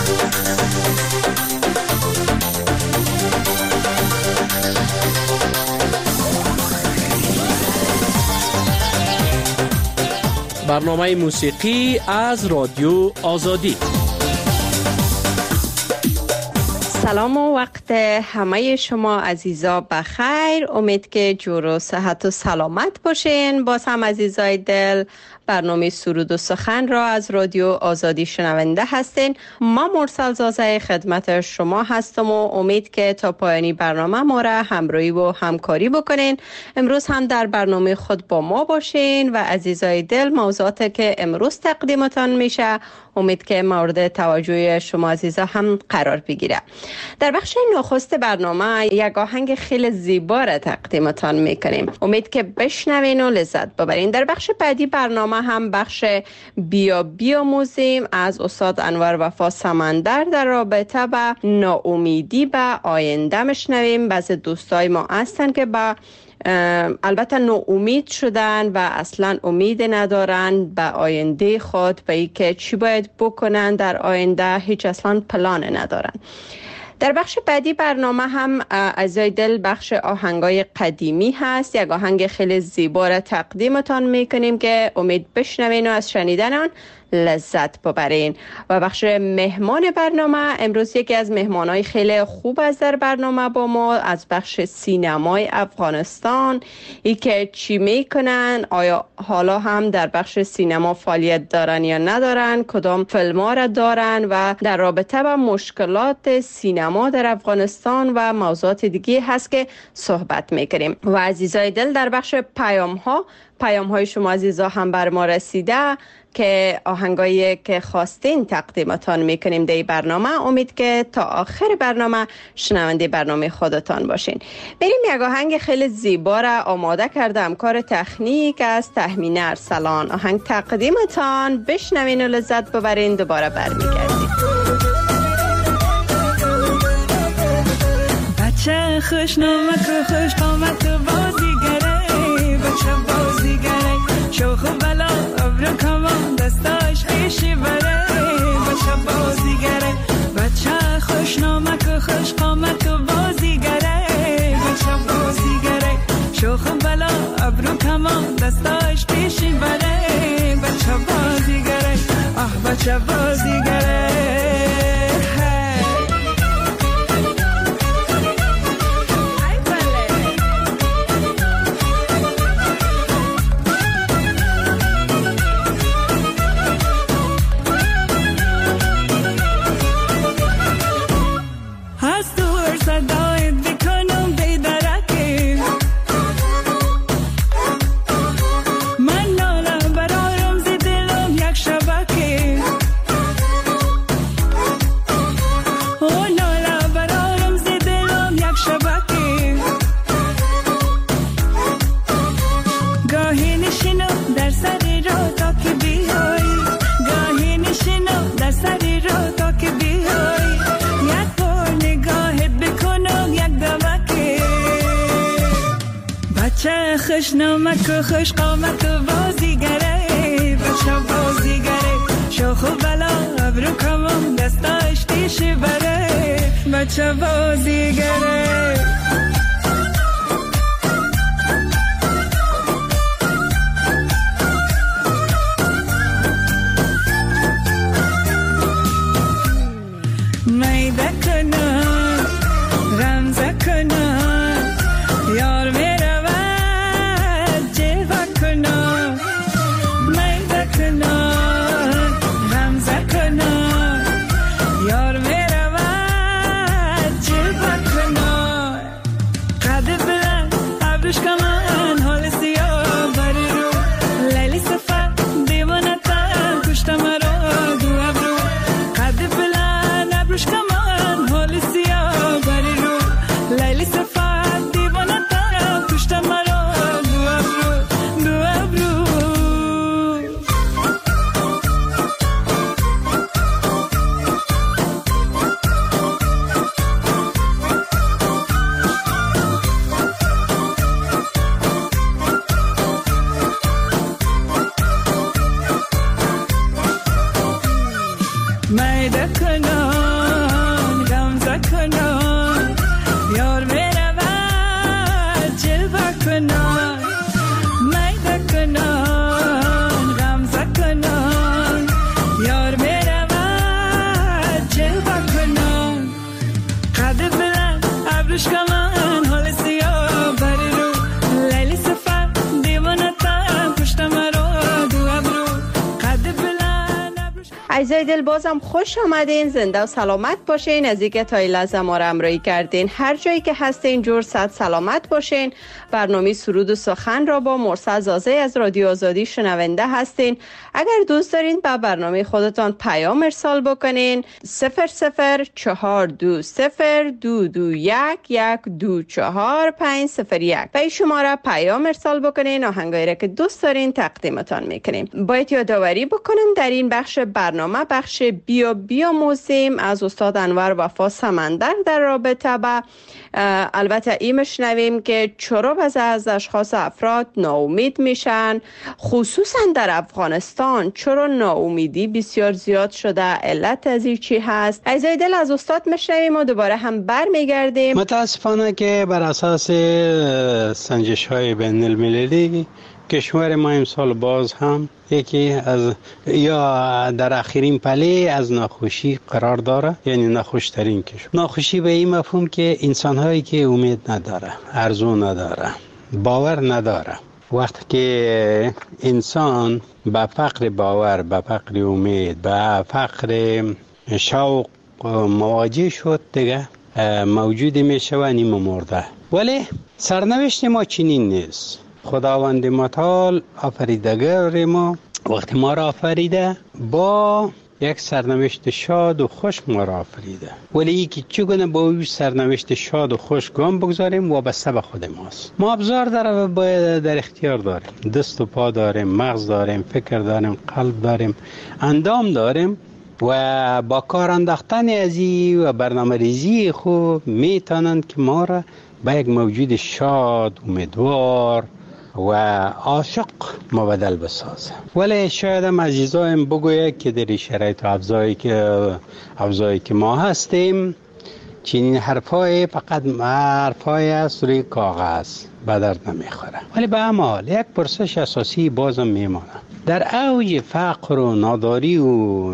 برنامه موسیقی از رادیو آزادی. سلام و وقت همه شما عزیزا بخیر. امید که جور و صحت و سلامت باشین. باز هم عزیزای دل برنامه سرود و سخن را از رادیو آزادی شنونده هستین. ما مرسل زازه خدمت شما هستم و امید که تا پایانی برنامه ما را همراهی و همکاری بکنین. امروز هم در برنامه خود با ما باشین و عزیزای دل موضوعاتی که امروز تقدیمتان میشه امید که مورد توجه شما عزیزا هم قرار بگیره. در بخش نخست برنامه یک آهنگ خیلی زیبا را تقدیمتان میکنیم. امید که بشنوین و لذت ببرین. در بخش بعدی برنامه هم بخش بیا بیاموزیم از استاد انور وفا سمندر در رابطه با ناامیدی به آینده میشنویم. بعضی دوستای ما هستن که با البته ناامید شدن و اصلا امید ندارن به آینده خود، به اینکه چی باید بکنن در آینده، هیچ اصلا پلان ندارن. در بخش بعدی برنامه هم عزیزای دل بخش آهنگای قدیمی هست. یک آهنگ خیلی زیبا را تقدیمتان میکنیم که امید بشنوین و از شنیدن آن لذت ببرین. و بخش مهمان برنامه امروز یکی از مهمانای خیلی خوب از در برنامه با ما از بخش سینمای افغانستان، ای که چی میکنن، آیا حالا هم در بخش سینما فعالیت دارن یا ندارن، کدام فیلم‌ها را دارن و در رابطه با مشکلات سینما در افغانستان و موضوعات دیگه هست که صحبت میکنیم. و عزیزای دل در بخش پیام های شما عزیزا هم بر ما رسیده که آهنگایی که خواستین تقدیمتان میکنیم در برنامه. امید که تا آخر برنامه شنونده برنامه خودتان باشین. بریم یک آهنگ خیلی زیبا را آماده کردم کار تکنیک از تهمینه ارسلان. آهنگ تقدیمتان، بشنوین و لذت ببرین. دوباره برمیگردیم. بچه خوش نامک و خوش قامت و بازیگره، بچه بازیگره شوخ و بلا ابرو کمان دستاش پیشی بره، بچه بازیگره بچه خوش نامک و خوش قامت و بازیگره، بچه بازیگره شوخ و بلا ابرو کمان دستاش پیشی بره، بچه بازیگره آه بچه بازیگره. خوش نامک و خوش قامت و بازیگره، بچه بازیگره شوخ و بلا ابرو کمان دستاش پیشی بره، بچه بازیگره. میده کنن رمزه کنن یار کنان غمزه کنان یار میرود جلوه کنان میده کنان غمزه کنان یار میرود جلوه کنان قد بلند ابروش کمان حال سیاه بری رو لیلی سفر دیوانه تن پشت مرا دو ابرو قد بلند ابروش. عزیزای دل بازم خوش آمدین، زنده و سلامت باشین. از اینکه تا این لحظه ما را همراهی کردین، هر جایی که هستین جور صد سلامت باشین. برنامه سرود و سخن را با مرسل زازه از رادیو آزادی شنونده هستین. اگر دوست دارین به برنامه خودتان پیام ارسال بکنین 0042022211224 به این شماره پیام ارسال بکنین. آهنگایی را که دوست دارین تقدیمتان میکنیم. باید یادآوری بکنم در این بخش برنامه بخش بیاموزیم از استاد انور وفا سمندر در رابطه با البته این مشنویم که چرا بعضی از اشخاص افراد ناامید میشن، خصوصا در افغانستان چرا ناامیدی بسیار زیاد شده، علت از این چی هست. عزیزای دل از استاد مشنویم و دوباره هم برمیگردیم. متاسفانه که بر اساس سنجش های بین المللی کشور ما امسال باز هم یکی از یا در آخرین پله از ناخوشی قرار داره، یعنی ناخوشترین کشور. ناخوشی به این مفهوم که انسان‌هایی که امید نداره، آرزو نداره، باور نداره. وقتی که انسان با فقر باور، با فقر امید، با فقر شوق مواجه شد، دیگه موجود میشه و نیم مرده. ولی سرنوشت ما چنین نیست. خداوند متعال آفریدگار ما وقتی ما را آفریده با یک سرنوشت شاد و خوش ما را آفریده، ولی یکی چگونه با اون سرنوشت شاد و خوش گام بگذاریم وابسته به خود ماست. ما ابزار داره و باید در اختیار داریم، دست و پا داریم، مغز داریم، فکر داریم، قلب داریم، اندام داریم و با کار انداختن ازی و برنامه ریزی خوب میتونند که ما را به یک موجود شاد، امیدوار و عاشق مبدل بسازه. ولی شاید هم عزیزایم بگویه که در شرایط افضایی که ما هستیم چنین حرفای فقط حرفای است روی کاغذ به درد نمیخوره. ولی به همه حال یک پرسش اساسی بازم میمانه. در اوج فقر و ناداری و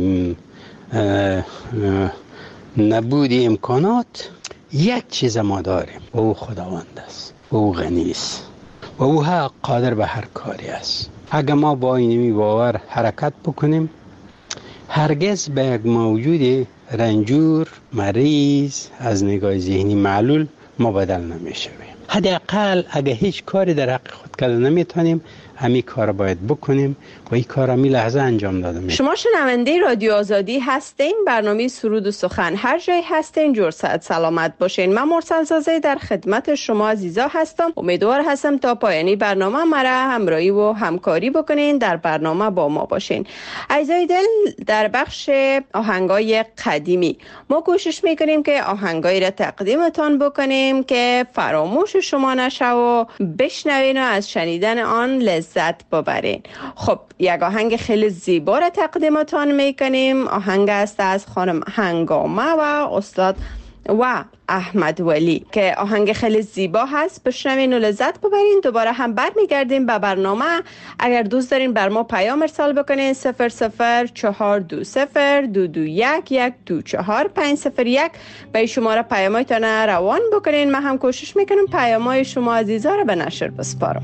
نبود امکانات یک چیز ما داریم و او خداوند است و او غنی است و او قادر به هر کاری است. اگر ما با اینمی باور حرکت بکنیم هرگز به یک موجود رنجور، مریض، از نگاه ذهنی معلول مبدل نمیشویم. حداقل اگر هیچ کاری در حق خود کرده نمیتونیم همین کار باید بکنیم و این کار همین لحظه انجام داده میشه. شما شنونده رادیو آزادی هستین، برنامه سرود و سخن. هر جای هستین جور صحت سلامت باشین. من مرسل زازه در خدمت شما عزیزا هستم. امیدوار هستم تا پایانی برنامه مرا همراهی و همکاری بکنین، در برنامه با ما باشین. عزیزای دل، در بخش آهنگای قدیمی ما کوشش میکنیم که آهنگایی را تقدیمتان بکنیم که فراموش شما نشه و بشنوین و از شنیدن آن لذت ببرین. خب یک آهنگ خیلی زیبا را تقدیمتان میکنیم. آهنگ است از خانم هنگامه و استاد و احمد ولی که آهنگ خیلی زیبا هست. بشنوین و لذت ببرین. دوباره هم برمیگردیم به برنامه. اگر دوست دارین بر ما پیام ارسال بکنین 004202221122501 به شماره پیامایتان روان بکنین. من هم کوشش میکنم پیامای شما عزیزا را به نشر بسپارم.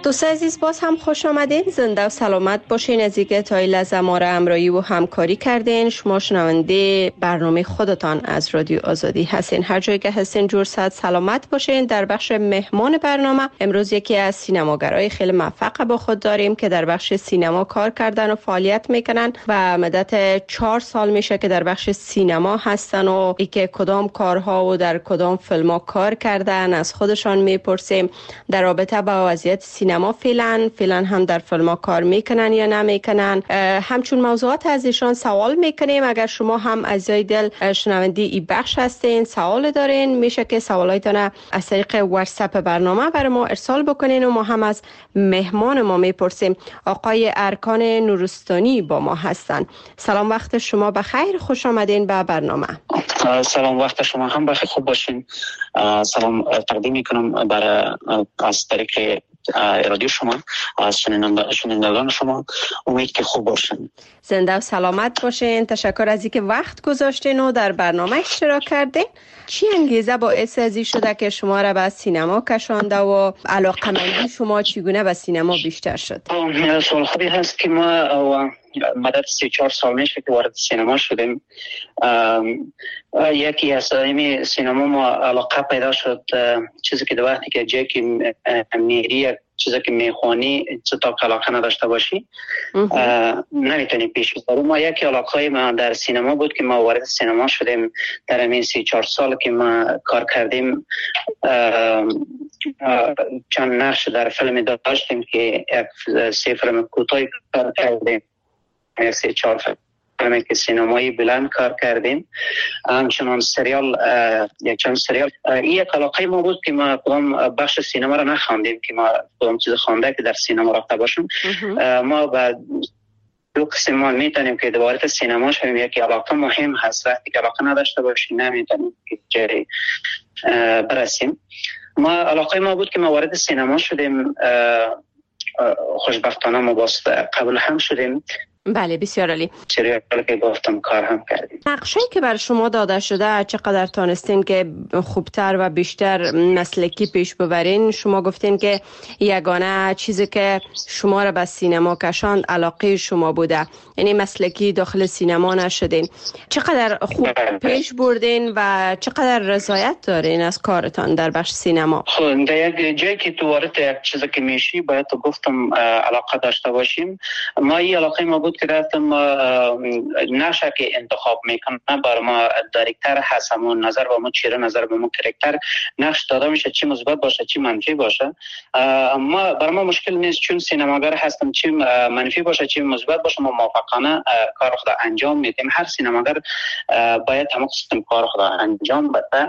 دوست عزیز باز هم خوش آمدین. زنده و سلامت باشین. از اینکه تا این لحظه ما را همراهی و همکاری کردین. شما شنونده برنامه خودتان از رادیو آزادی هستین. هر جایی که هستین جور صحت سلامت باشین. در بخش مهمان برنامه امروز یکی از سینماگرای خیلی موفق با خود داریم که در بخش سینما کار کردن و فعالیت میکنن و مدت 4 سال میشه که در بخش سینما هستن و اینکه کدام کارها و در کدام فیلم‌ها کار کردن از خودشان میپرسیم. در رابطه با وضعیت سینما فعلا هم در فیلم‌ها کار میکنن یا نمیکنن، همچون موضوعات از ایشان سوال میکنیم. اگر شما هم عزیزای دل شنونده ای بخش هستین سوال دارین، میشه که سوالایتان از طریق واتساپ برنامه برای ما ارسال بکنین و ما هم از مهمان ما میپرسیم. آقای ارکان نورستانی با ما هستن. سلام، وقت شما بخیر، خوش آمدین به برنامه. سلام، وقت شما هم بخیر، خوب باشین. سلام تقدیم میکنم برای از طریق رادیو شما، از شنوندگان شما. امید که خوب باشین، زنده و سلامت باشین. تشکر از اینکه وقت گذاشتین و در برنامه اشتراک کردین. چی انگیزه باعث ازی شده که شما را به سینما کشانده و علاقه‌مندی شما چگونه به سینما بیشتر شد؟ سوال خوبی هست که ما مدت 3-4 سال میشه که وارد سینما شدیم. یکی از این سینما ما علاقه پیدا شد، چیزی که در وقتی که جایی که میری چیزی که میخوانی تا علاقه نداشته باشی نمیتونی پیش ببری. ما یکی علاقه ما در سینما بود که ما وارد سینما شدیم. در این 3-4 سال که ما کار کردیم چند نقش در فیلم داشتیم که 3 فیلم کوتاهی کار کردیم، 3-4 فیلمی که سینمایی بلند کار کردیم. همچنان سریال، چند سریال. این یک علاقه ما بود که ما کدام بخش سینما را نخواندیم که ما کدام چیز خوانده که در سینما رفته باشیم. ما با دو قسم ما میتونیم که دوباره سینما شویم. یکی علاقه مهم هست، وقتی که علاقه نداشته باشیم نمیتونیم که جایی برسیم. ما علاقه ما بود که ما وارد سینما شدیم. خوشبختانه ما باز قبول هم شدیم. بله، بسیار عالی. سریالی که گفتم کار هم کردیم. نقشه‌ای که بر شما داده شده چقدر تانستین که خوبتر و بیشتر مسلکی پیش ببرین؟ شما گفتین که یگانه چیزی که شما را به سینما کشاند علاقه شما بوده، یعنی مسلکی داخل سینما نشدین. چقدر خوب پیش بردین و چقدر رضایت دارین از کارتان در بخش سینما؟ خب در یک جایی که تو وارد یک چیزی که میشی باید تو گفتم علاقه داشته باشیم. ما این علاقه ما بود که رفتم نشه که انتخاب میکنم. برای ما دایرکتر هست، همون نظر با ما چیره، نظر با ما کرکتر نقش داده میشه، چی مثبت باشه چی منفی باشه. برای ما مشکل نیست، چون سینماگر هستم، چی منفی باشه چی مثبت باشه ما موافقانه کار خود انجام میدیم. هر سینماگر باید همون قسم کار خود انجام بده.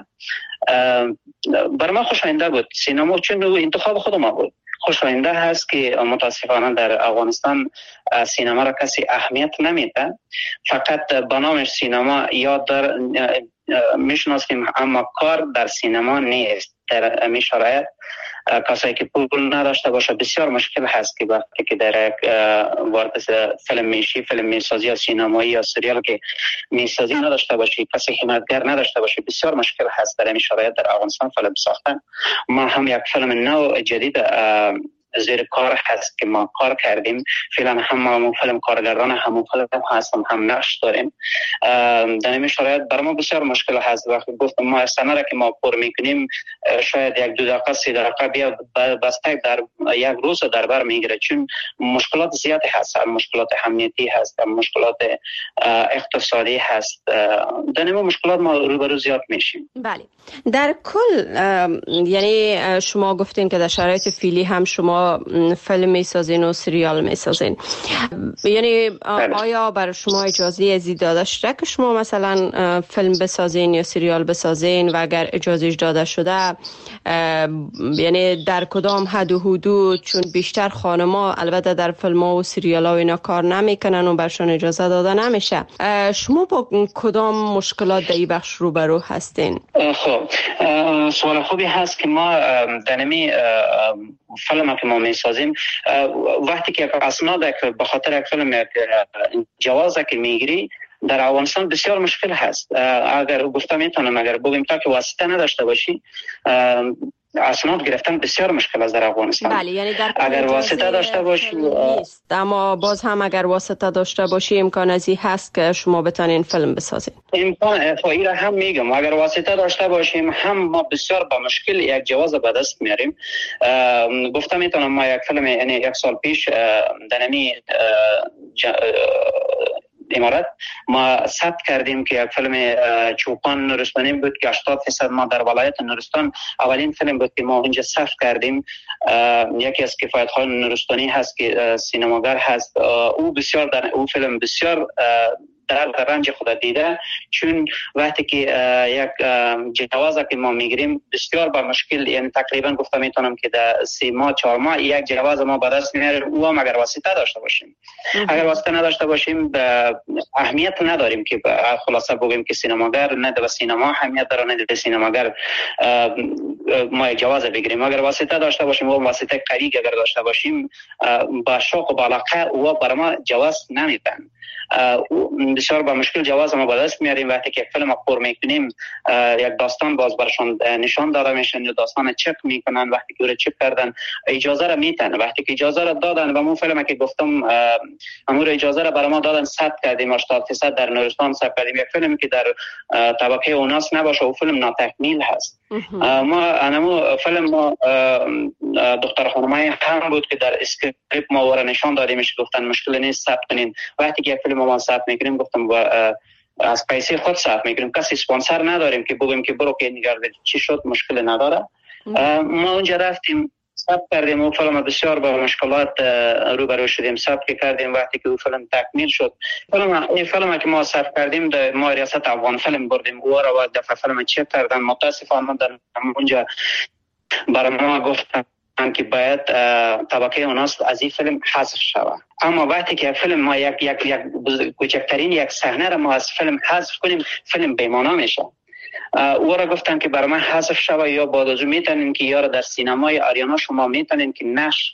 برای ما خوشاینده بود سینما، چون انتخاب خود ما بود. خوشاینده هست که متاسفانه در افغانستان سینما را کسی اهمیت نمیده. فقط به نام سینما یا در میشناسیم، اما کار در سینما نیست. در همین شرایط کسایی که پول نداشته باشه بسیار مشکل هست که وقتی که در وارد فیلم میشی، فیلم میسازی یا سینمایی یا سریال که میسازی نداشته باشی، کسی حمایتگر نداشته باشه، بسیار مشکل هست در همین شرایط در افغانستان فیلم ساختن. ما هم یک فیلم نو جدید زیر کار هست که ما کار کردیم. فعلا هم فیلم کارگردان همون فیلم هستم، هم نقش داریم. در این شرایط برای ما بسیار مشکل هست. وقتی گفتم ما سنره که ما پر میکنیم شاید 1-2 دقیقه 3 دقیقه بیا بسته در یک روز در بر میگیره، چون مشکلات زیادی هست. مشکلات امنیتی هست، مشکلات اقتصادی هست. در این مشکلات ما روبرو زیاد میشیم. بله، در کل یعنی شما گفتین که در شرایط فعلی هم شما فیلم میسازین و سریال میسازین، یعنی آیا برای شما اجازه ازی داده شده که شما مثلا فیلم بسازین یا سریال بسازین و اگر اجازه داده شده یعنی در کدام حد و حدود؟ چون بیشتر خانما البته در فیلم ها و سریال ها اینا کار نمیکنن و برشان اجازه داده نمیشه. شما با کدام مشکلات در این بخش روبرو هستین؟ خب سوال خوبی هست که ما در نمی فیلم که ما میسازیم وقتی که اسناد به خاطر یک فیلم جواز که میگیری در افغانستان بسیار مشکل هست. اگر گفتم میتونم اگر بگیم تا که واسطه نداشته باشی اسناد گرفتن بسیار مشکل است در افغانستان. بله، یعنی در اگر واسطه داشته باشیم نیست، اما باز هم اگر واسطه داشته باشی امکان ازی هست که شما بتانین فیلم بسازین. امکان فایی را هم میگم، اگر واسطه داشته باشیم هم ما بسیار با مشکل یک جواز به دست میاریم. گفتم میتونم ما یک فیلم یعنی یک سال پیش در نمی امارات ما ثبت کردیم که یک فیلم چوپان نورستانی بود که 80% ما در ولایت نورستان اولین فیلم بود که ما اینجا ثبت کردیم. یکی از کفایت های نورستانی هست که سینماگر هست، او بسیار در او فیلم بسیار در رنج خود دیده، چون وقتی که یک جواز که ما میگیریم بسیار با مشکل، یعنی تقریبا گفتم میتونم که در 3 ماه 4 ماه یک جواز ما به دست میاریم، او هم اگر واسطه داشته باشیم. اگر واسطه نداشته باشیم اهمیت نداریم که خلاصه بگیم که سینماگر نه در سینما اهمیت داره نه در سینماگر ما جواز بگیریم. اگر واسطه داشته باشیم و واسطه قوی اگر داشته باشیم با شوق و علاقه او برای ما جواز نمیدن. بسیار با مشکل جواز ما به دست میاریم. وقتی که یک فیلم پر میکنیم یک داستان باز برشان نشان داده میشن یا داستان چک میکنن، وقتی که چک کردن اجازه را میتن، وقتی که اجازه را دادن و اون فیلمی که گفتم امور اجازه را برای ما دادن ثبت کردیم 80% در نورستان ثبت کردیم. یک فیلمی که در طبقه اوناس نباشه او فیلم ناتکمیل هست. ما انمو فیلم ما دختر خانمای هم بود که در اسکریپت ما ور نشان دادیمش، گفتن مشکل نیست ثبت کنین. وقتی که فیلم ما ثبت میکنیم گفتم از پیسه خود ثبت میکنیم، کسی اسپانسر نداریم که بگیم که برو که نگرد چی شد مشکل نداره. ما اونجا رفتیم ثبت کردیم و فیلم بسیار با مشکلات روبرو شدیم. ثبت کردیم وقتی که فیلم تکمیل شد این فیلم که ما ثبت کردیم در ما ریاست افغان فیلم بردیم او را و دفعه فیلم چک کردن. متاسفانه در اونجا برای ما گفتن که باید طبقه اوناس از این فیلم حذف شود. اما وقتی که فیلم ما یک کوچکترین یک صحنه را ما از فیلم حذف کنیم فیلم بی‌معنی میشه. او را گفتن که برای من حذف شود یا بعد از اون میتونین که یا در سینمای آریانا شما میتونین که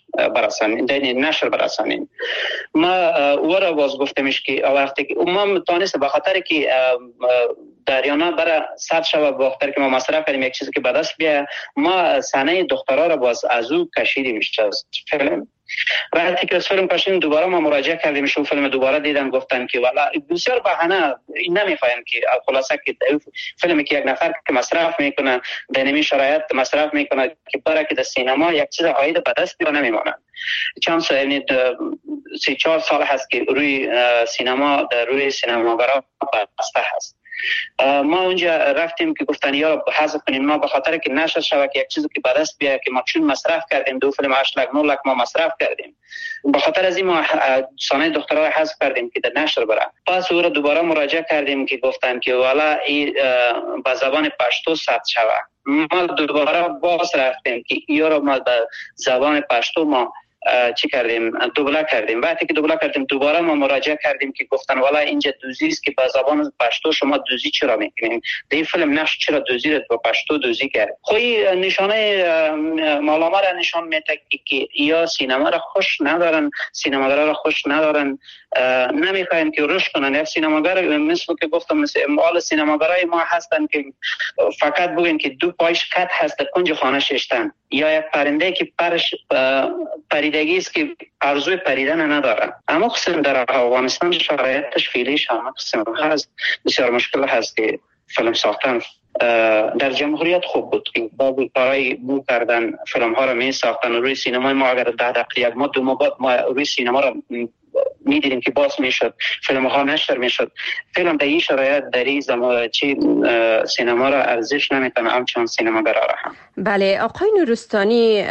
نشر برسانین. ما او را باز گفتمش که وقتی که ما تانست به خاطر که در آریانا برای ثبت شود به خاطر که ما مصرف کردیم یک چیزی که به دست بیاد، ما صحنه دخترها را باز از او کشیدیم از فیلم. وقتی که فیلم کشیدیم دوباره ما مراجعه کردیم شو فیلم دوباره دیدن گفتن که والا بسیار بهانه نمیفهمن که خلاصه که فیلمی که یک نفر که مصرف میکنه در نمی شرایط مصرف میکنه که برای که در سینما یک چیز عاید به دست بیاد نمیمونه. چند سال یعنی 3-4 سال هست که روی سینما در روی سینماگرها بسته هست. ما اونجا رفتیم که گفتن یا حذف کنیم، ما به خاطر که نشر شود که یک چیزی که به دست بیاد که ما چون مصرف کردیم 2 فیلم 8 لک 9 لک ما مصرف کردیم، به خاطر از این ما صحنه دخترها حذف کردیم که در نشر بره. پس او را دوباره مراجعه کردیم که گفتن که والا این به زبان پشتو ثبت شود. ما دوباره باز رفتیم که یا را ما به زبان پشتو ما چی کردیم دوبله کردیم. وقتی که دوبله کردیم دوباره ما مراجعه کردیم که گفتن والا اینجا دوزی است که به زبان پشتو شما دوزی چرا میکنین؟ در این فیلم نقش چرا دوزی رو به پشتو دوزی کرد؟ خوی نشانه معلومه را نشان میده که یا سینما را خوش ندارن، سینماگرا را خوش ندارن، نمیخواین که رشد کنن. یک سینماگر مثل که گفتم مثل مال سینماگرای ما هستن که فقط بگین که 2 پایش کت هست در کنج خانه ششتن، یا یک پرنده که پرش پریدگی است که ارزوی پریدن نداره. اما قسم در افغانستان شرایطش فعلیش هم قسم هست بسیار مشکل هست که فیلم ساختن. در جمهوریت خوب بود که با کارهای بو کردن فیلم ها را می ساختن روی سینمای ما. اگر 10 دقیقه 1 ماه 2 ماه بعد ما روی سینما را می دیدیم که باز می شد فیلم ها نشر می شد. فیلم در این شرایط در این زمان چی سینما را ارزش نمیتونه همچون سینماگرا را هم. بله آقای نورستانی،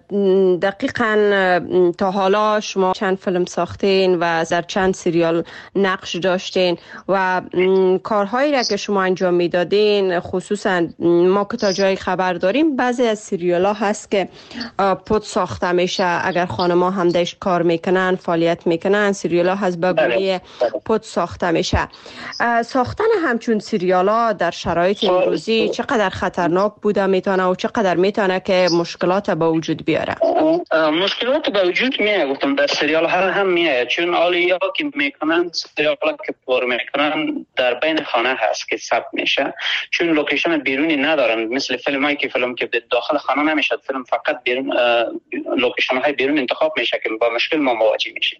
دقیقاً تا حالا شما چند فیلم ساختین و در چند سریال نقش داشتین و کارهایی را که شما انجام میدادین، خصوصا ما که تا جای خبر داریم بعضی از سریال ها هست که پود ساخته میشه، اگر خانما هم داشت کار میکنن فعالیت میکنن سریال ها هست به گونه پود ساخته میشه. ساختن همچون سریال ها در شرایط امروزی چقدر خطرناک بوده میتونه و چقدر میتونه که مشکلات به وجود بیاره؟ مشکلات به وجود میاد، گفتم در سریال ها هم میاد، چون آلیا که میکنن سریال ها که پر میکنن در بین خانه هست که ثبت میشه، چون لوکیشن بیرونی ندارن، مثل فیلم که داخل خانه نمیشه، فیلم فقط بیرون لوکیشن های بیرون انتخاب میشه که با مشکل ما مواجه میشیم.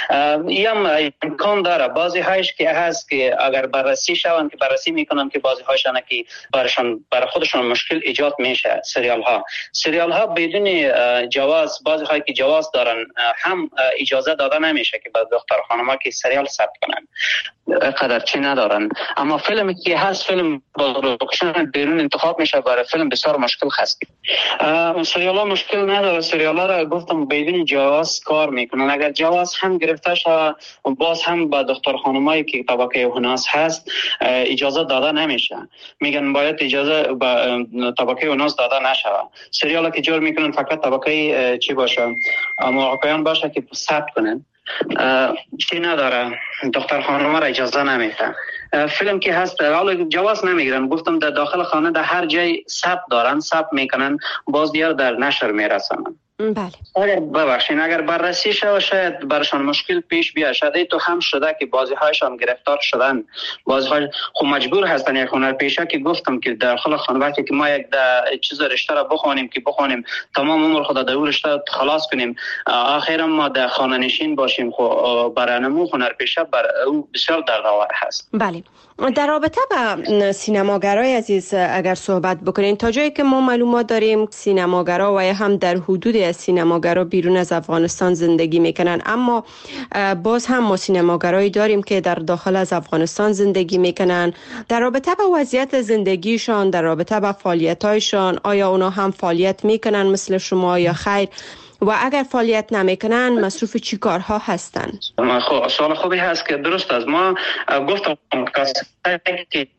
هم امکان داره بعضی هایش که هست که اگر بررسی شون که بررسی میکنن که بعضی هایشان که برای خودشون مشکل ایجاد میشه. سریال ها بدون جواز، بعضی هایی که جواز دارن هم اجازه داده نمیشه که بعضی دختر خانم ها که سریال ثبت کنن، قدر چی ندارن. اما فیلمی که هست فیلم با لوکیشن بیرون انتخاب میشه، برای فیلم بسیار مشکل هست. سریال ها مشکل نداره، سریال ها را گفتم بدون جواز کار میکنن. اگر جواز هم گرفته شود باز هم با دختر خانمایی که طبقه هناس هست اجازه داده نمیشه، میگن باید اجازه با طبقه هناس داده نشه. سریالا که جور میکنن فقط طبقه چی باشه، موقعیان باشه که ثبت کنن، چی نداره، دختر خانم را اجازه نمیده. فیلم که هست حالا جواز نمیگیرن، گفتم در داخل خانه در هر جای ثبت دارن، ثبت میکنن، باز دیار در نشر میرسونن. بله. ببخشید اگر بررسی شود شاید برشان مشکل پیش بیاد. شاید تو هم شده که بعضی هایشان گرفتار شدن، بعضی های خب مجبور هستن یک هنرپیشه که گفتم که داخل خانه وقتی که ما یک چیز رشته را بخونیم تمام عمر خود در رشته خلاص کنیم، آخر ما در خانه نشین باشیم، خب برای نمو هنرپیشه بر او بسیار دردآور هست. بله. در رابطه با سینماگرای عزیز اگر صحبت بکنین، تا جایی که ما معلومات داریم سینماگرا و هم در حدود از سینماگرا بیرون از افغانستان زندگی میکنن، اما باز هم ما سینماگرایی داریم که در داخل از افغانستان زندگی میکنن. در رابطه با وضعیت زندگیشان، در رابطه با فعالیتایشان، آیا اونا هم فعالیت میکنن مثل شما یا خیر؟ و اگر فعالیت نمیکنن مصروف چی کارها هستن؟ خب سوال خوبی هست که درست است. ما گفتم که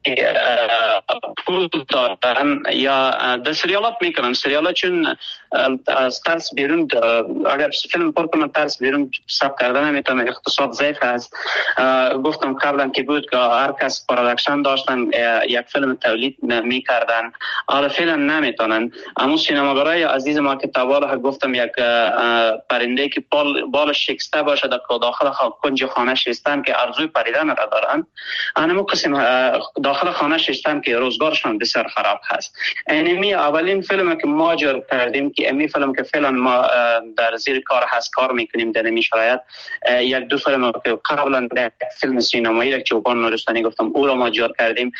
پول دارن یا در سریالات میکنن، سریالات چون از ترس بیرون اگر فیلم پر کنن ترس بیرون ثبت کردن نمیتونه، اقتصاد ضعیف هست. گفتم قبلا که بود که هر کس پروداکشن داشتن یک فیلم تولید میکردن، حالا فیلم نمیتونن. اما سینماگرای عزیز ما که تواله گفتم یک پرنده که بالش شکسته باشه در داخل کنج خانه شستن که ارزوی پریدن را دارن، انمو قسم داخل خانه شستن که روزگارشان بسیار خراب هست. اینمی اولین فیلم که ما جور کردیم که امی فیلم که فعلا ما در زیر کار هست کار میکنیم در این شرایط، یک دو فیلم که قبلا در فیلم سینمایی را چوپان نورستانی گفتم او را ما جور کردیم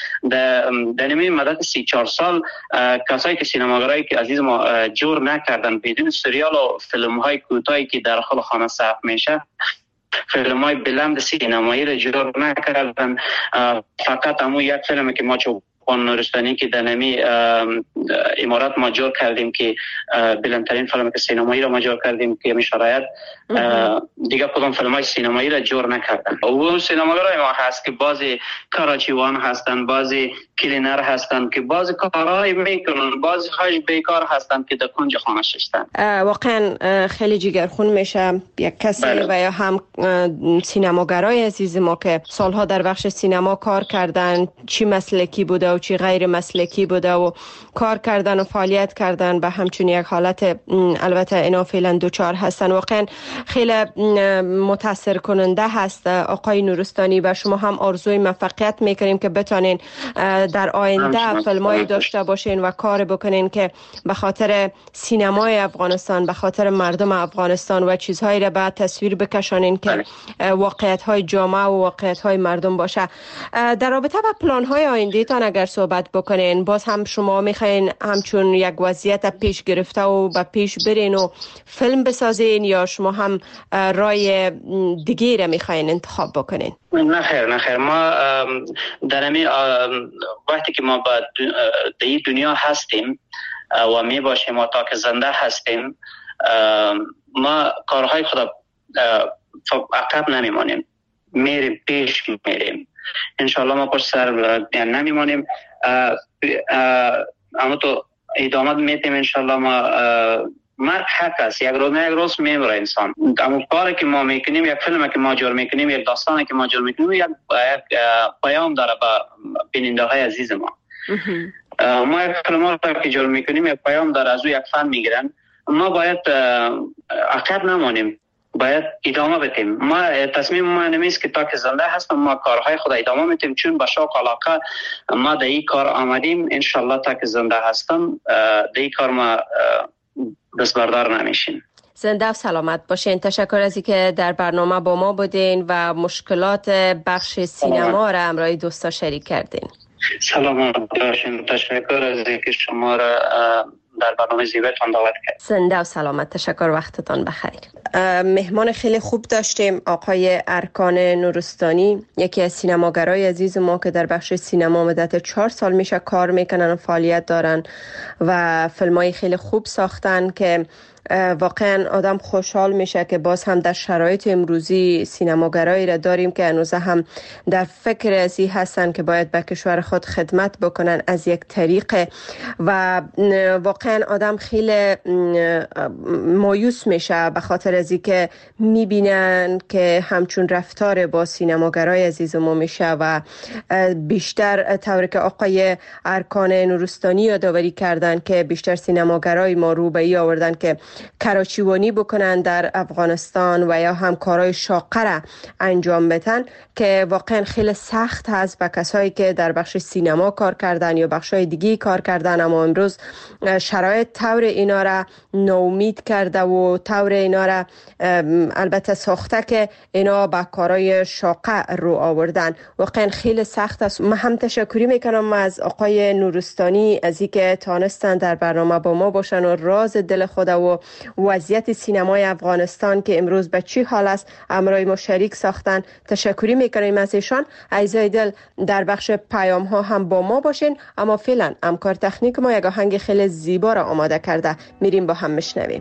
در این مدت 3-4 سال. کسایی که سینماگرایی که عزیز ما جور نکردن بدون سریال و فیلم های کوتاهی که در داخل خانه ثبت میشه، فیلم های بلند سینمایی را جور نکردن. فقط همون یک فیلم که ما چوپان نورستانی که در نمی امارات ما جور کردیم که بلندترین فیلم که سینمایی را ما جور کردیم که می شرایط دیگه کدام فیلم های سینمایی را جور نکردن. و سینماگرای ما هست که بعضی کاراچیوان هستن، بعضی کلینر هستن که بعضی کارهای میکنن، بعضی هاش بیکار هستن که در کنج خانه شستن. واقعا خیلی جگرخون میشه یک کسی و یا هم سینماگرای عزیز ما که سالها در بخش سینما کار کردن، چی مسلکی بوده و چی غیر مسلکی بوده و کار کردن و فعالیت کردن به همچون یک حالت البته اینا فعلا دوچار هستن. واقعا خیلی متاثر کننده هست. آقای نورستانی و شما هم آرزوی موفقیت میکنیم که بتونین در آینده فیلمایی داشته باشین و کار بکنین که به خاطر سینمای افغانستان، به خاطر مردم افغانستان و چیزهایی را به تصویر بکشانین که واقعیت‌های جامعه و واقعیت‌های مردم باشه. در رابطه با پلان‌های آینده‌تان اگر صحبت بکنین، باز هم شما میخواین همچون یک وضعیت پیش گرفته و به پیش برین و فیلم بسازین یا شما هم رای دیگه را میخواین انتخاب بکنین؟ نه خیر ما در همین وقتی که ما با این دنیا هستیم و می باشیم و تا که زنده هستیم، ما کارهای خود عقب نمیمانیم، میریم پیش میریم. انشالله ما پشت سر نمیمانیم، اما تو ادامه میتیم. انشالله ما مرگ حق است، یک روز نه یک روز میمیره انسان. اما کاری که ما میکنیم، یک فیلمی که ما جور میکنیم، یک داستانی که ما جور میکنیم، یک پیام داره به بیننده های عزیز ما. ما یک فیلم که جور میکنیم یک پیام داره، از او یک فن میگیرن. ما باید عقب نمانیم، باید ادامه بدیم. ما تصمیم ما نمیست که تا که زنده هستم ما کارهای خود ادامه میدیم، چون با شوق علاقه ما در این کار آمدیم. انشالله تا که زنده هستم در این کار ما دستبردار نمیشیم. زنده و سلامت باشین. تشکر از اینکه در برنامه با ما بودین و مشکلات بخش سینما را همراه دوستا شریک کردین. سلامت باشین. تشکر از اینکه شما را در برنامه زیبایتان دعوت کرد. زنده و سلامت. تشکر، وقتتان بخیر. مهمان خیلی خوب داشتیم، آقای ارکان نورستانی، یکی از سینماگرای عزیز ما که در بخش سینما مدت 4 سال میشه کار میکنن و فعالیت دارن و فیلمای خیلی خوب ساختن که واقعا آدم خوشحال میشه که باز هم در شرایط امروزی سینماگرایی را داریم که هنوز هم در فکر ازی هستن که باید به کشور خود خدمت بکنن از یک طریق و واقعا آدم خیلی مایوس میشه به خاطر ازی که میبینن که همچون رفتار با سینماگرای عزیز ما میشه و بیشتر طوری که آقای ارکان نورستانی یادآوری کردن که بیشتر سینماگرای ما رو به ای آوردن که کراچیوانی بکنن در افغانستان و یا هم کارهای شاقه را انجام بدن که واقعا خیلی سخت هست به کسایی که در بخش سینما کار کردن یا بخشای دیگه کار کردن، اما امروز شرایط طور اینا را ناامید کرده و طور اینا را البته ساخته که اینا با کارهای شاقه رو آوردن. واقعا خیلی سخت است. من هم تشکری میکنم از آقای نورستانی از اینکه تانستن در برنامه با ما باشن و راز دل خود و وضعیت سینمای افغانستان که امروز به چی حال است امرای ما شریک ساختن. تشکری میکنیم از ایشان. عزیزای دل، در بخش پیام ها هم با ما باشین، اما فعلا همکار تکنیک ما یک آهنگ خیلی زیبا را آماده کرده، میریم با هم میشنویم.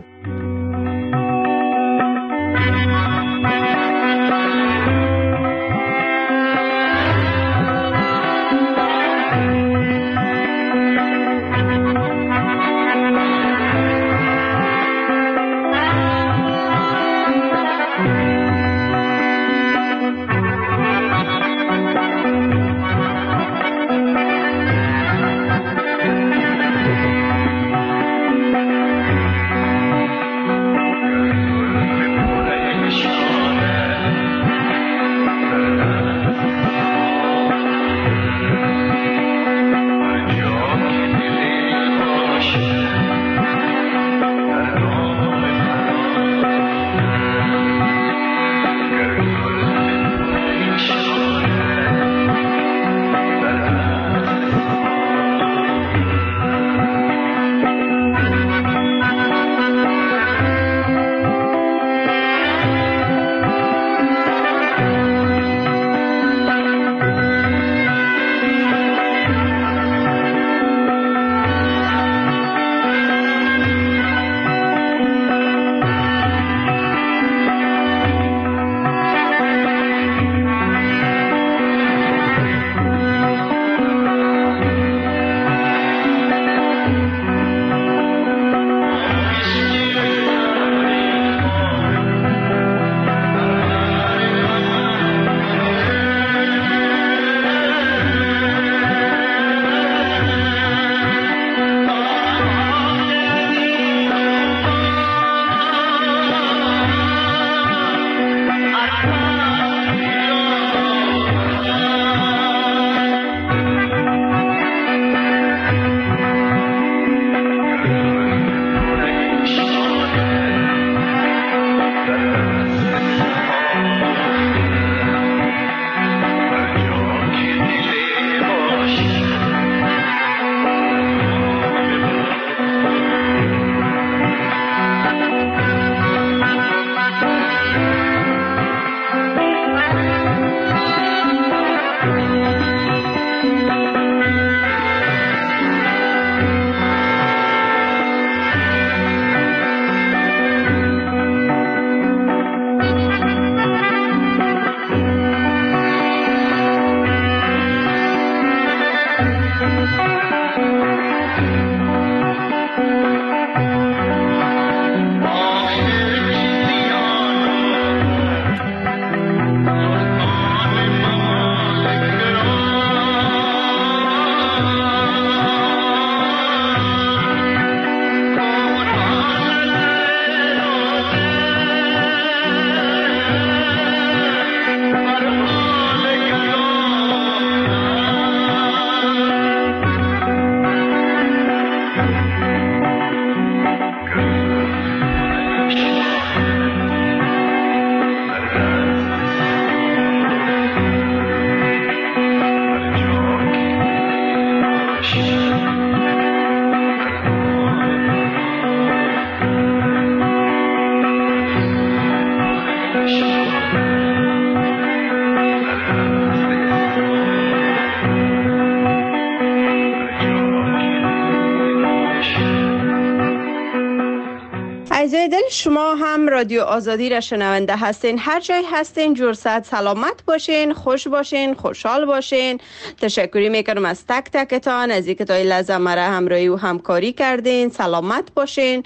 عزیزای دل، شما هم رادیو آزادی را شنونده هستین. هر جای هستین جور صحت سلامت باشین، خوش باشین، خوشحال باشین. تشکری میکنم از تک تکتان از اینکه تا این لحظه مرا همراهی و همکاری کردین. سلامت باشین.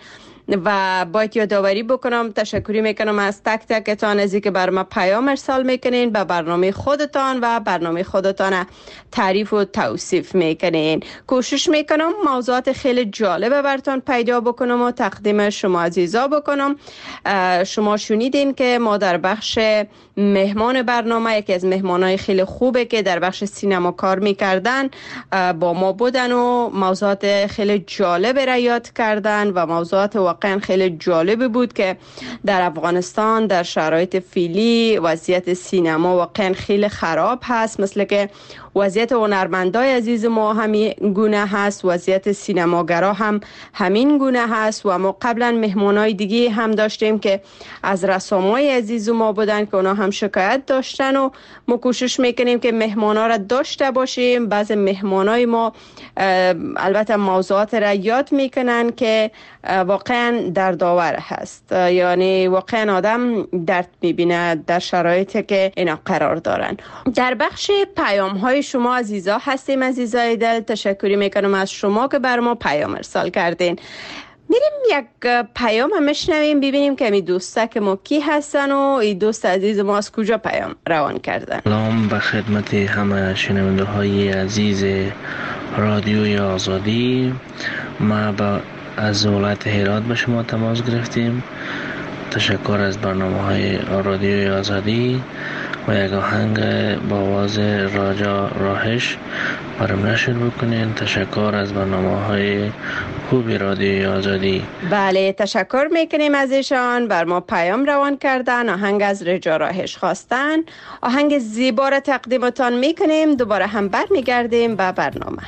و باید یادآوری بکنم، تشکری میکنم از تک تکتان از اینکه بر ما پیام ارسال میکنین، به برنامه خودتان و برنامه خودتان تعریف و توصیف میکنین. کوشش میکنم موضوعات خیلی جالب براتون پیدا بکنم و تقدیم شما عزیزا بکنم. شما شنیدین که ما در بخش مهمان برنامه، یکی از مهمانای خیلی خوبه که در بخش سینما کار میکردن با ما بودن و موضوعات خیلی جالب را یاد کردن و موضوعات واقعا خیلی جالب بود که در افغانستان در شرایط فعلی وضعیت سینما واقعا خیلی خراب هست، مثل که وضعیت هنرمندای عزیز ما همین گونه هست، وضعیت سینماگرا هم همین گونه هست. و ما قبلا مهمانای دیگه هم داشتیم که از رسامای عزیز ما بودن که اونا هم شکایت داشتن و ما کوشش میکنیم که مهمانا را داشته باشیم. بعض مهمانای ما البته موضوعات را یاد میکنن که واقعا دردآور هست، یعنی واقعا آدم درد میبینه در شرایطی که اینا قرار دارن. در بخش پیام های شما عزیزا هستیم. عزیزای دل، تشکری میکنم از شما که بر ما پیام ارسال کردین. میریم یک پیام هم میشنویم ببینیم که می دوسته که ما کی هستن و این دوست عزیز ما از کجا پیام روان کردن. سلام به خدمت همه شنونده های عزیز رادیوی آزادی. ما از ولایت هرات به شما تماس گرفتیم. تشکر از برنامه های رادیوی آزادی و یک آهنگ با آواز راجا راهش برام نشر بکنین. تشکر از برنامه های خوبی رادیوی آزادی. بله، تشکر میکنیم از ایشان، بر ما پیام روان کردن، آهنگ از راجا راهش خواستن. آهنگ زیبا را تقدیمتان میکنیم. دوباره هم برمیگردیم به برنامه.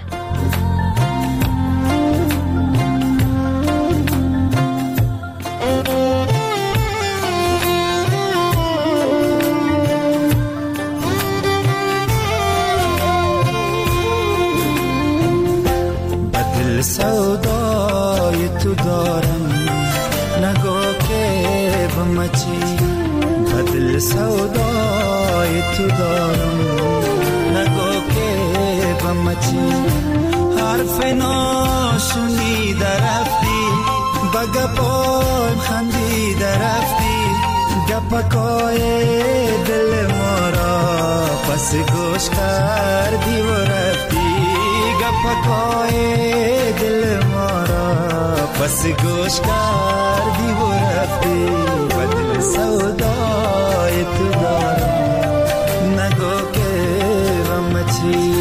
سودای تو دارم نگو که بمچی، بدل سودای تو دارم نگو که بمچی. حرف ناشونی درفتی بگپایم خندی درفتی، گپکای دل مارا پس گوش کردی و رفتی. گپکای دل مارا پس گوش کردی و رفتی. بدل سودای تو دارم نگو که غمچی.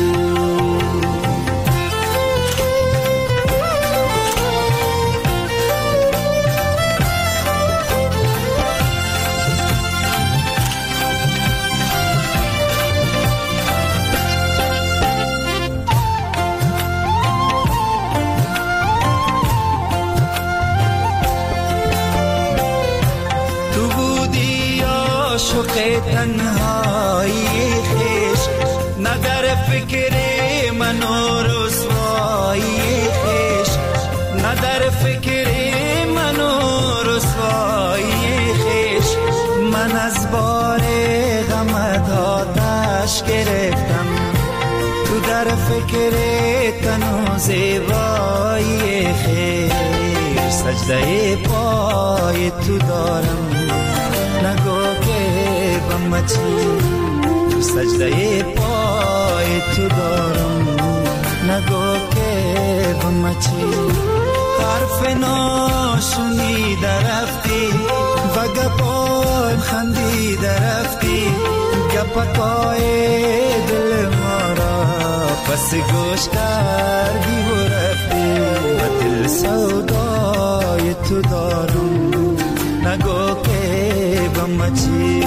تنهایی خیش نه در فکر من و رسوایی خیش، نه در فکر من و رسوایی خیش. من از بار غمت آتش گرفتم، تو در فکر تن و زیبایی خیش. سجده پای تو دارم نگو که بمچی، تو سجده پای تو دارم نگو که بمچی. حرف ناشونی درفتی و گپایم خندی درفتی، گپکای دل مارا پس گوش کردی و رفتی. و دل سودای تو دارم نگو که بمچی.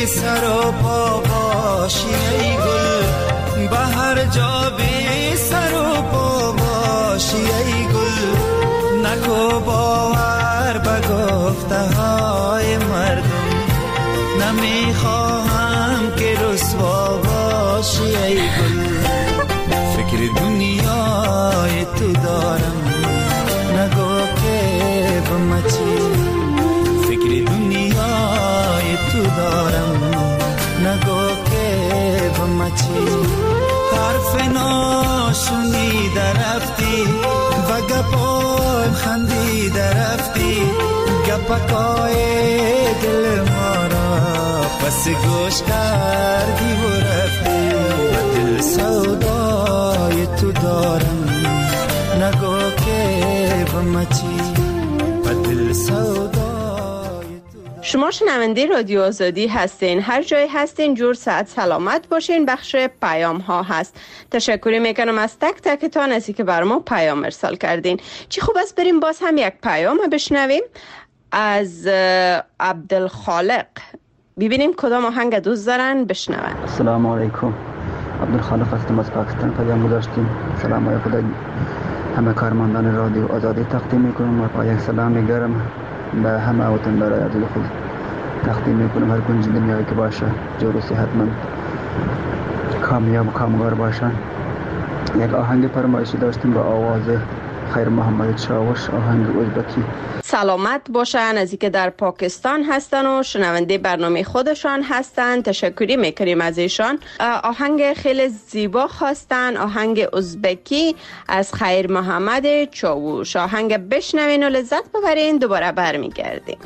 سر و پا باشی ای گل، به هر جا بی سر و پا باشی ای گل. نکو باور به گفته های مردم، نمیخواهم که رسوا باشی ای گل. فکر دنیای تو دارم، نگو که بمچی. فکر دنیای تو دارم، نگو که بمچی. حرف ناشنیده رفتی و گپایم خندیده رفتی، گپکای دل ما را پس گوش کردی و رفتی. دل سودای تو دارم، نگو که بمچی. دل سودای شما شنونده رادیو آزادی هستین. هر جای هستین جور صحت سلامت باشین. بخش پیام ها هست. تشکر میکنم از تک تکتان از اینکه بر ما پیام ارسال کردین. چی خوب است بریم باز هم یک پیام بشنویم از عبدالخالق. ببینیم کدام آهنگ دوست دارن بشنون. السلام علیکم، عبدالخالق هستم از پاکستان. پیام گذاشتیم. سلام های خدا همه کارمندان رادیو آزادی تقدیم میکنم و با یک سلام گرم به همه وطندارای عزیز خود تقدیم میکنم. هر کنج دنیایی که باشه جور و صحتمند، کامیاب و کامگار باشن. یک آهنگ فرمایشی داشتیم با آواز خیر محمد چاوش، آهنگ ازبکی. سلامت باشن از اینکه در پاکستان هستن و شنونده برنامه خودشان هستن. تشکری میکنیم از ایشان. آهنگ خیلی زیبا خواستن، آهنگ ازبکی از خیر محمد چاوش. آهنگ بشنوین و لذت ببرین. دوباره برمیگردیم.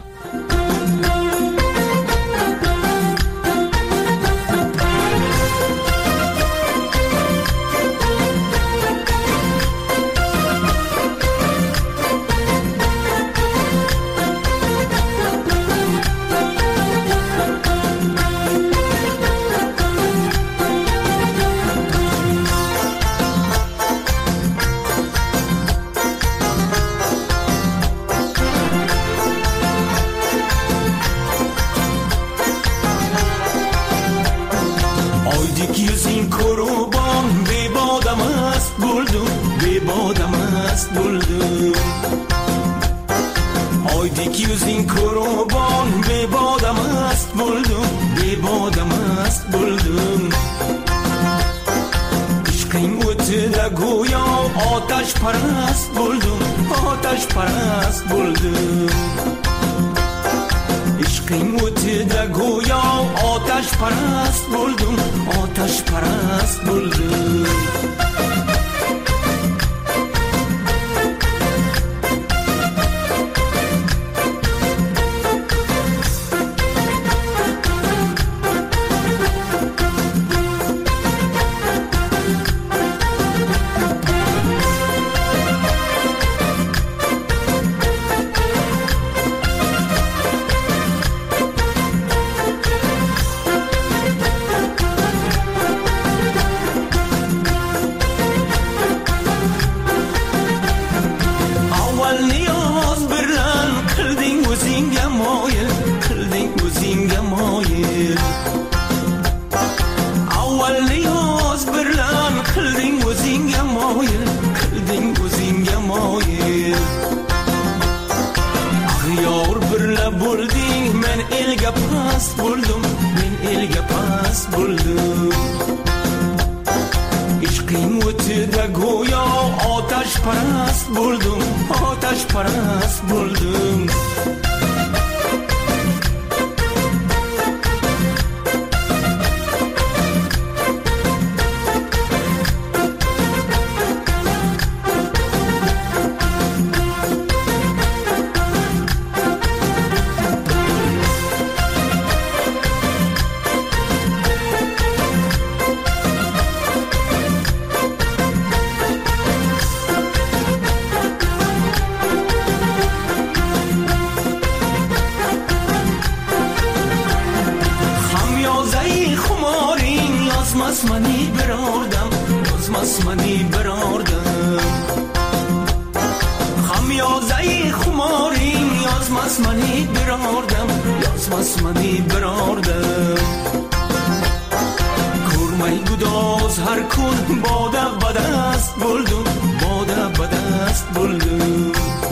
آتش پرست بولدم، آتش پرست بولدم. عشقیم و تیده گویا آتش پرست بولدم، آتش پرست بولدم. خمیازه خماری نیاز مسمنی براردم نکن باده به دست بردم باده به دست بردم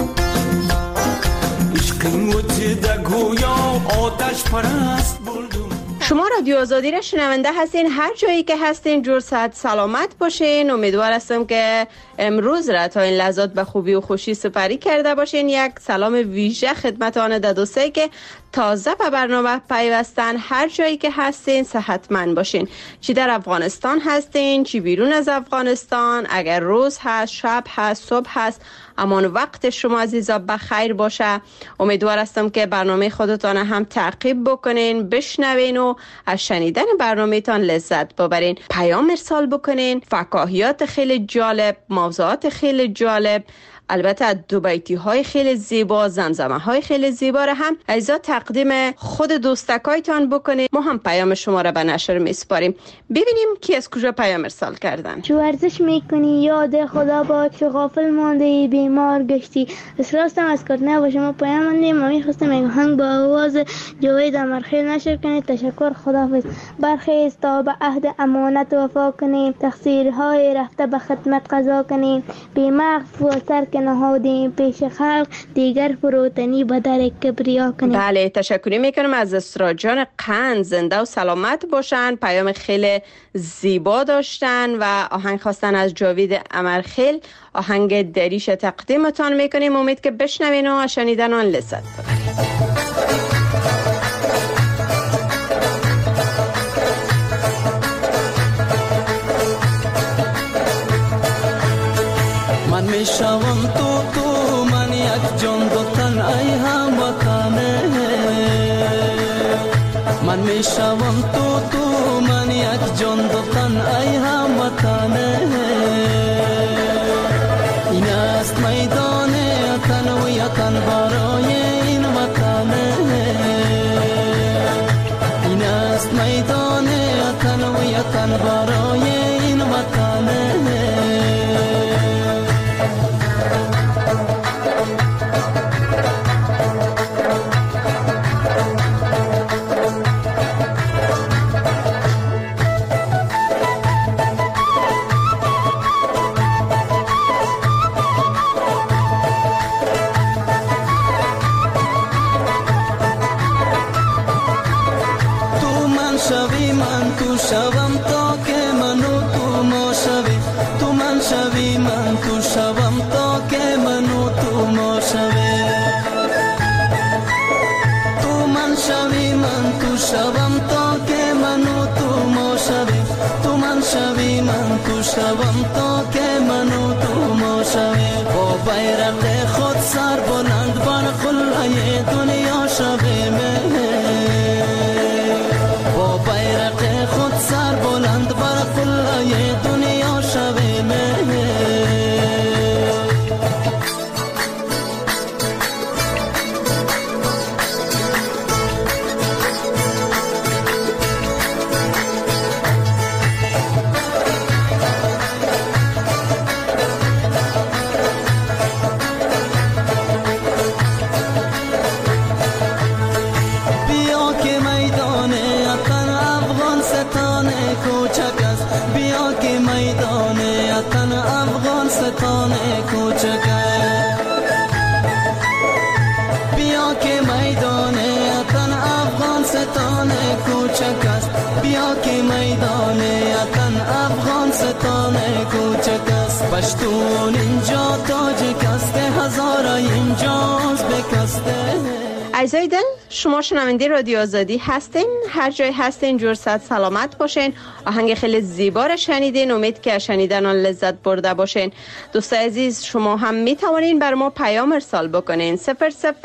عشقم و در گویا آتش پرست بردم. شما رادیو آزادی را شنونده هستین، هر جایی که هستین جور صحت سلامت باشین. امیدوار هستم که امروز را تا این لحظات به خوبی و خوشی سپری کرده باشین. یک سلام ویژه خدمت آن دوستایی که تازه به برنامه پیوستن، هر جایی که هستین صحتمند باشین، چی در افغانستان هستین چی بیرون از افغانستان، اگر روز هست شب هست صبح هست، امان وقت شما عزیزا بخیر باشه. امیدوار هستم که برنامه خودتان هم تعقیب بکنین، بشنوین و از شنیدن برنامه تان لذت ببرین. پیام ارسال بکنین، فکاهیات خیلی جالب، موضوعات خیلی جالب، البته دو بیتی های خیلی زیبا، زمزمه های خیلی زیبا را هم عزیزا تقدیم خود دوستکایتان بکنید. ما هم پیام شما را به نشر میسپاریم. ببینیم کی از کجا پیام ارسال کردن. چو ورزش میکنی یاد خدا باد، چو غافل مانده بیمار گشتی. راستم از کارتنه با شما پیام ماندیم. ما میخواستم یک هنگ با آواز جاوید امرخیل نشر کنید. تشکر، خداحافظ. برخیز تا به عهد امانت وفا کنیم، تقصیرهای رفته به خدمت قضا کنیم. بی‌مغز و سر نهادیم پیش خلق، دیگر فروتنی به در کبریا کنیم. بله، تشکر میکنم از اسراجان قند، زنده و سلامت باشن. پیام خیلی زیبا داشتن و آهنگ خواستن از جاوید امرخیل. آهنگ دریش تقدیمتان میکنیم، امید که بشنوین و شنیدن آن لذت ببرید. من میشوم تو من یک جان دو تن ای هموطنه. من میشوم تو من یک جان دو تن ای هموطنه. این است میدان تن و یتن برای این وطنه. این است میدان تن و یتن برای این وطنه. شوم تا که منو تو ما شوی، تو من شوی من تو شوم تا که منو تو ما شوی. تو من شوی من تو شوم تا که منو تو ما شوی. تو من شوی من تو شوم تا که منو تو ما شوی. با بیرق خود سر بلند بر خلای دنیا شوی من. با بیرق خود سر بلند بر قلعه دنیا شوی من. بیا که میدان اتن افغان ستان کوچک است. بیا که میدان اتن افغان ستان کوچک است. بیا که میدان اتن افغان ستان کوچک است. بیا که میدان اتن افغان ستان کوچک است. پشتون اینجا تاجک است، هزار اینجاست بکسته. عزیزای دل، شما شنونده رادیو آزادی هستین، هر جای هستین جور صحت سلامت باشین. آهنگ خیلی زیبا را شنیدین، امید که شنیدن آن لذت برده باشین. دوستای عزیز، شما هم می توانین بر ما پیام ارسال بکنین 00420221124501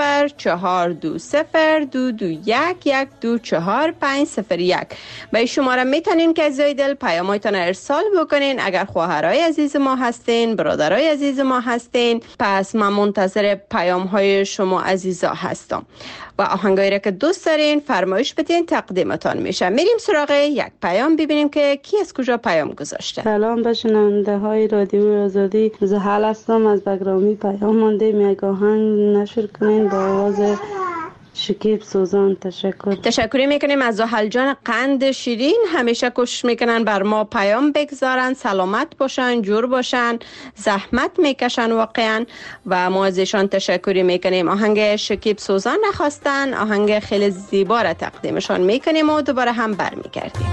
به این شماره میتونین که عزیزای دل پیاماتون ارسال بکنین. اگر خواهرای عزیز ما هستین، برادرای عزیز ما هستین، پس من منتظر پیام های شما عزیزا هستم و آهنگایی را که دوست دارین فرمایش بدین تقدیمتان میشه. میریم سراغ یک پیام ببینیم که کی از کجا پیام گذاشته. سلام به شنونده های رادیو آزادی، زحل هستم از بگرامی. پیام مانده یک آهنگ نشر کنین با آواز شکیب سوزان تشکر میکنیم از زحل جان قند شیرین. همیشه کوشش میکنن بر ما پیام بگذارن، سلامت باشن، جور باشن، زحمت میکشن واقعا و ما ازشان تشکر میکنیم. آهنگ شکیب سوزان نخواستن، آهنگ خیلی زیبا را تقدیمشان میکنیم و دوباره هم برمیگردیم.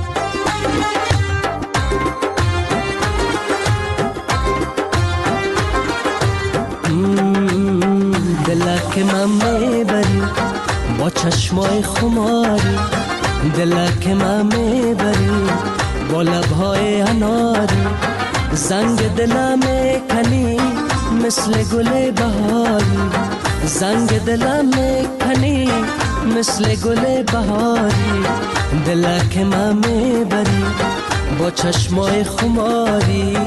دلک من میبری با چشمای خماری، دلک من میبری با لبهای اناری، زنگ دلم میکنی مثل گل بهاری، زنگ دلم میکنی مثل گل بهاری، دلک من میبری با چشمای خماری.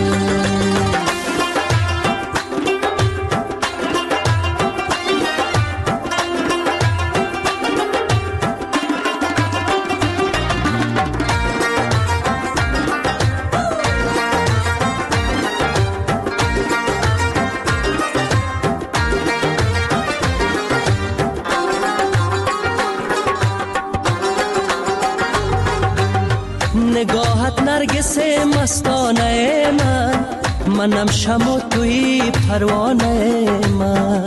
نگاهت نرگس مستانه من، منم شم و توی پروانه من،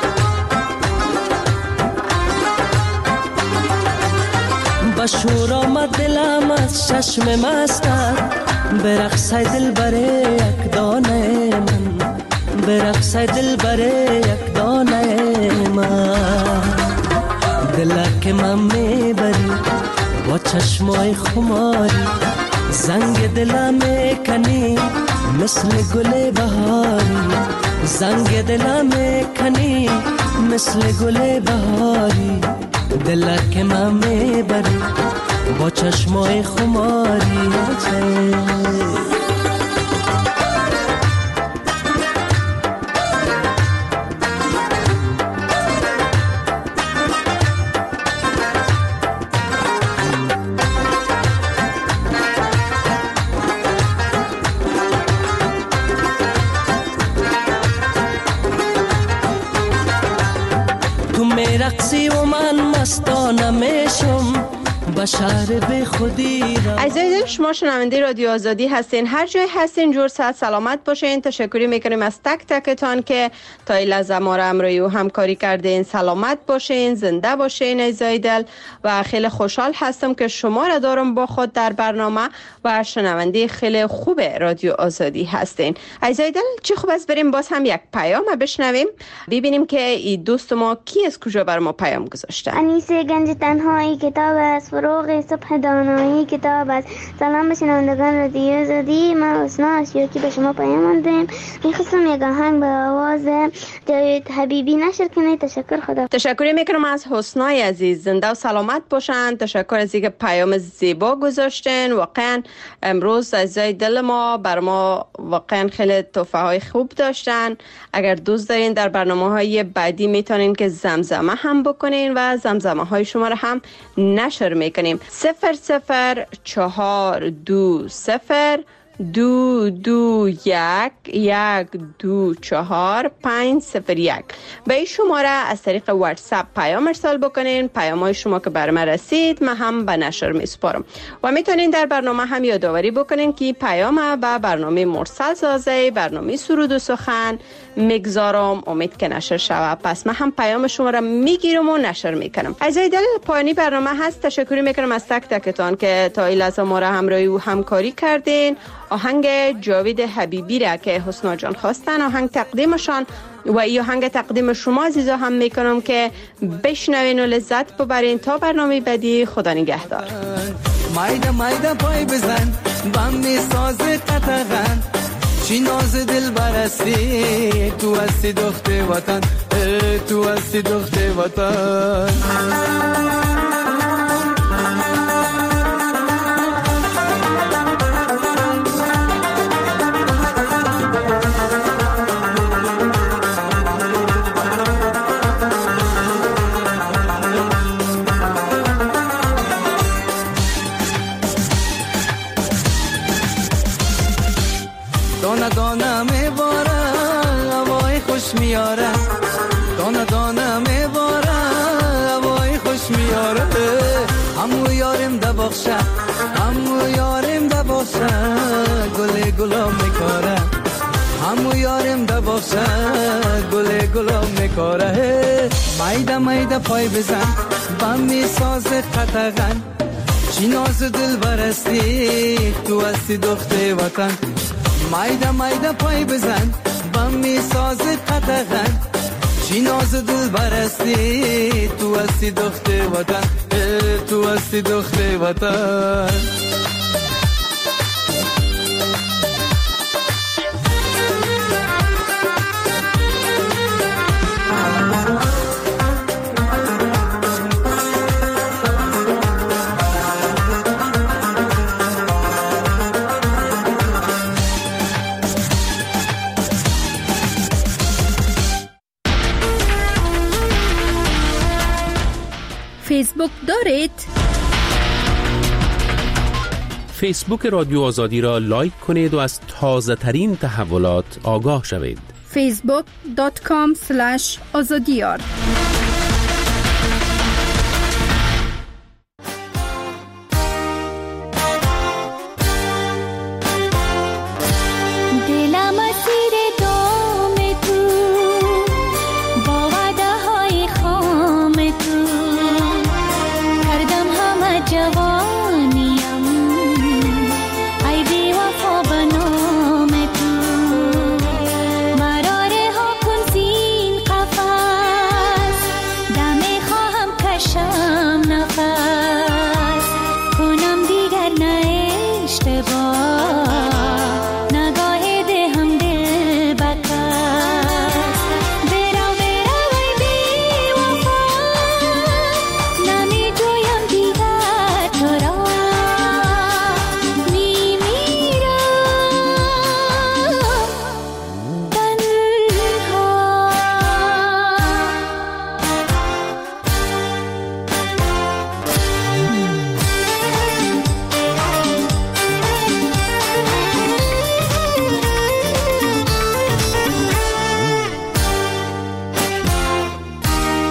بشور آمد دلم از چشم مستت، برقصه دل بره یک دانه من، برقصه دل بره یک دانه من، دلک من میبری با چشمای خماری، زنگ دلم میکنی مثل گل بهاری، زنگ دلم میکنی مثل گل بهاری، دلک من میبری با چشمای خماری. رقصی و من مستانه میشم بشر به خودی را. عزیزان شما شنونده رادیو آزادی هستین، هر جای هستین جور صحت سلامت باشین. تشکری میکنیم از تک تکتان که تا این لحظه ما را همراهی و همکاری کردین. سلامت باشین، زنده باشین عزیزای دل و خیلی خوشحال هستم که شما را دارم با خود در برنامه و شنونده خیلی خوب رادیو آزادی هستین. عزیزای دل چه خوب است بریم باز هم یک پیام بشنویم، ببینیم که این دوست ما کی از کجا بر ما پیام گذاشته. انیسه گنج تنهایی کتاب است، فروغ صبح دانایی کتاب است. سلام به شنوندگان رادیو آزادی، من حسنا اشیاکی به شما پیام دادم. میخواستم یک آهنگ به آواز جاوید حبیبی نشر کنید. تشکر. خدا. تشکر میکنم از حسنای عزیز، زنده و سلامت باشن. تشکر از اینکه پیام زیبا گذاشتین. واقعا امروز عزیزای دل ما بر ما واقعا خیلی تحفه های خوب داشتن. اگر دوست دارین در برنامه‌های بعدی میتونین که زمزمه هم بکنین و زمزمه های شما رو هم نشر میکنیم. 00420 221-124-501 به این شماره از طریق واتساپ پیام ارسال بکنین. پیام های شما که بر من رسید من هم به نشر میسپارم و میتونین در برنامه هم یادآوری بکنین که پیام به برنامه مرسل سازه، برنامه سرود و سخن میگذارم. امید که نشر شود، پس من هم پیام شما را میگیرم و نشر میکنم. عزیزای دل پایانی برنامه هست. تشکر میکنم از تک تکتان که تا این لحظه ما را همراهی و همکاری کردین. آهنگ جاوید حبیبی را که حسنا جان خواستن آهنگ تقدیمشان و این آهنگ تقدیم شما عزیزا هم میکنم که بشنوین و لذت ببرین. تا برنامه بعدی، خدا نگهدار. مایده مایده پای بزن بم میساز قطغن، چی ناز دل برستی، تو هستی دخت وطن، تو هستی دخت وطن. دانه دانه میباره هوای خوش میاره، دانه دانه میباره بخشه همو یارم ده بخشه گل گلام میکاره همو یارم ده بخشه گل گلام میکاره مایده مایده پای بزن بم میساز قطغن چی ناز دل برستی تو هستی دختر وطن مایده مایده پای بزن بم میساز قطغن چی ناز دل برستی تو هستی دختر وطن تو هستی دختر وطن فیسبوک دارید؟ فیسبوک رادیو آزادی را لایک کنید و از تازه ترین تحولات آگاه شوید. facebook.com/azadiyar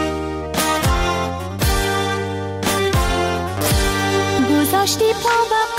گذاشتی پا